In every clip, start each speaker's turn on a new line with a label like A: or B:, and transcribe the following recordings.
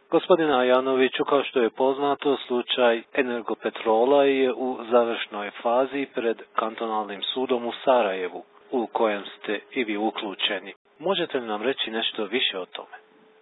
A: Gospodine Ajanoviću, kao što je poznato, slučaj Energopetrola je u završnoj fazi pred kantonalnim sudom u Sarajevu, u kojem ste i vi uključeni. Možete li nam reći nešto više o tome?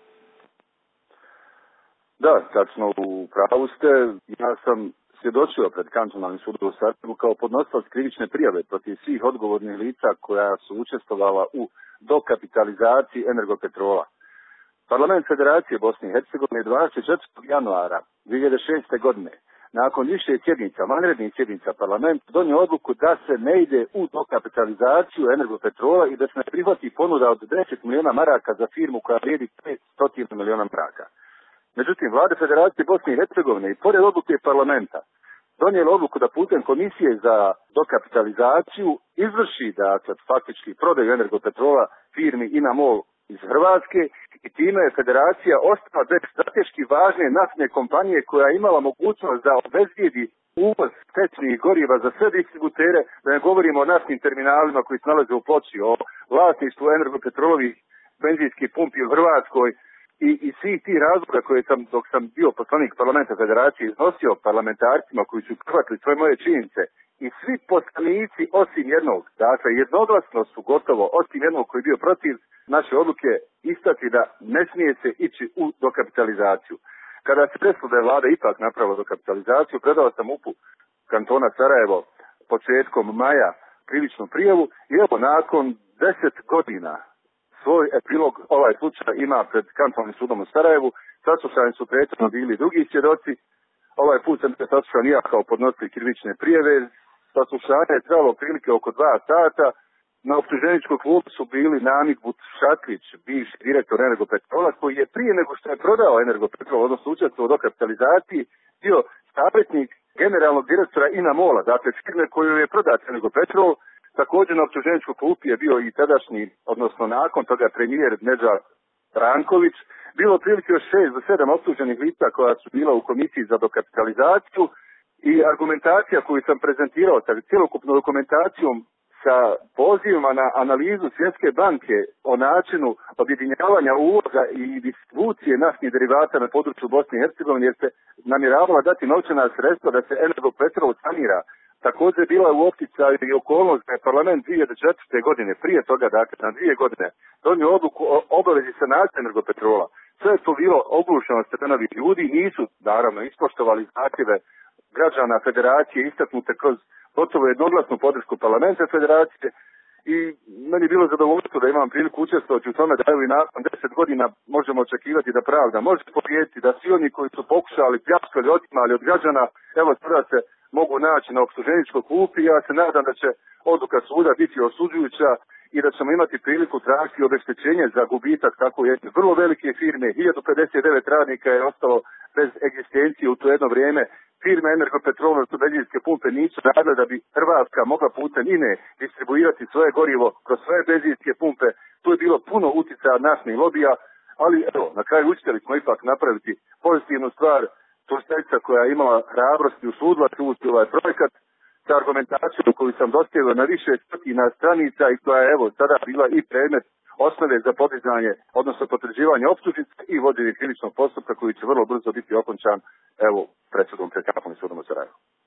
B: Da, tačno, u pravu ste. Ja sam svjedočio pred kantonalnim sudom u Sarajevu kao podnosilac krivične prijave protiv svih odgovornih lica koja su učestvovala u dokapitalizaciji Energopetrola. Parlament Federacije Bosne i Hercegovine 24. januara 2006. godine, nakon više sjednica, vanrednih sjednica parlamenta, donio odluku da se ne ide u dokapitalizaciju Energopetrola i da se ne prihvati ponuda od 10 miliona maraka za firmu koja vrijedi 500 miliona maraka. Međutim, vlada Federacije Bosne i Hercegovine i pored odluke parlamenta donijela odluku da putem komisije za dokapitalizaciju izvrši, dakle, faktički prodaju Energopetrola firmi INA-MOL iz Hrvatske i time je Federacija ostala bez strateški važne naftne kompanije koja je imala mogućnost da obezbijedi uvoz tečnih goriva za sve distributere, da ne govorimo o naftnim terminalima koji se nalaze u Ploči, o vlasništvu Energopetrolovih benzinskih pumpi u Hrvatskoj i svih tih razloga koje sam, dok sam bio poslanik parlamenta Federacije, iznosio parlamentarcima koji su prihvatili svoje moje činjenice. I svi poslanici osim jednog, dakle jednoglasno su gotovo, osim jednog koji je bio protiv naše odluke, istati da ne smije se ići u dokapitalizaciju. Kada se desilo da je vlada ipak napravila dokapitalizaciju, predao sam MUP-u kantona Sarajevo početkom maja krivičnu prijavu i evo nakon 10 godina svoj epilog ovaj slučaj ima pred kantonalnim sudom u Sarajevu. Saslušani su prethodno bili drugi svjedoci. Ovaj put sam saslušan ja kao podnositelj krivične prijave. Saslušanje je trajalo prilike oko 2 sata. Na optuženičkog klubu su bili Namik Butšaklić, bivši direktor Energopetrola, koji je prije nego što je prodao Energopetrol, odnosno učestvovao u dokapitalizaciji, bio savjetnik generalnog direktora INA-MOL-a, dakle firme koju je prodat Energopetrol. Također na optuženičkog klubu je bio i tadašnji, odnosno nakon toga premijer Nedžad Ranković. Bilo prilike još 6 do 7 optuženih lica koja su bila u komisiji za dokapitalizaciju i argumentacija koju sam prezentirao sa cjelokupnom dokumentacijom sa pozivima na analizu Svjetske banke o načinu objedinjavanja uvoza i distribucije naftnih derivata na području Bosne i Hercegovine, jer se namjeravala dati novčana sredstva da se Energopetrol sanira. Također je bila u opticaju i okolnost da je parlament 2004. godine, prije toga, dakle na 2 godine, donio odluku o obavezi sanacije Energopetrola. Sve je to bilo oglušeno stranovi ljudi, nisu naravno ispoštovali zahtjeve građana Federacije istaknute kroz gotovo jednoglasnu podršku parlamenta Federacije i meni je bilo zadovoljstvo da imam priliku učestvovati u tome da evo i nakon 10 godina možemo očekivati da pravda može pobijediti, da svi oni koji su pokušali pljačkali, otimali od građana, evo sada se mogu naći na optuženičkoj klupi i ja se nadam da će odluka suda biti osuđujuća i da ćemo imati priliku tražiti obeštećenje za gubitak tako jedne vrlo velike firme. 1059 radnika je ostalo bez egzistencije u to jedno vrijeme. Firme Energopetrol su benzinske pumpe nisu radile da bi Hrvatska mogla putem INE distribuirati svoje gorivo kroz svoje benzinske pumpe. Tu je bilo puno utjecaja naftnih lobija, ali evo, na kraju uspjeli smo ipak napraviti pozitivnu stvar. Tužiteljica koja je imala hrabrosti usudila tužiti ovaj projekat sa argumentacijom koju sam dostavio na više stotina stranica i koja je evo sada bila i predmet osnove za podizanje, odnosno potvrđivanje optužnice i vođenje krivičnog postupka koji će vrlo brzo biti okončan evo presudom pred kantonalnim sudom u Sarajevu.